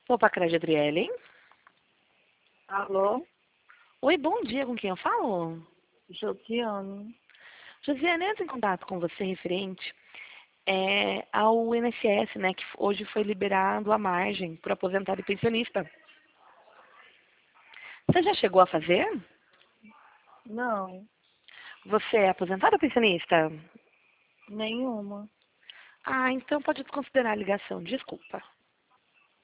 Opa, Crédito Adriele. Alô, Oi, bom dia, com quem eu falo? Josiane. Josiane, entra em contato com você referente ao INSS, né, que hoje foi liberado a margem para aposentado e pensionista. Você já chegou a fazer? Não, Você é aposentado ou pensionista? nenhuma. Ah, então pode desconsiderar a ligação, desculpa.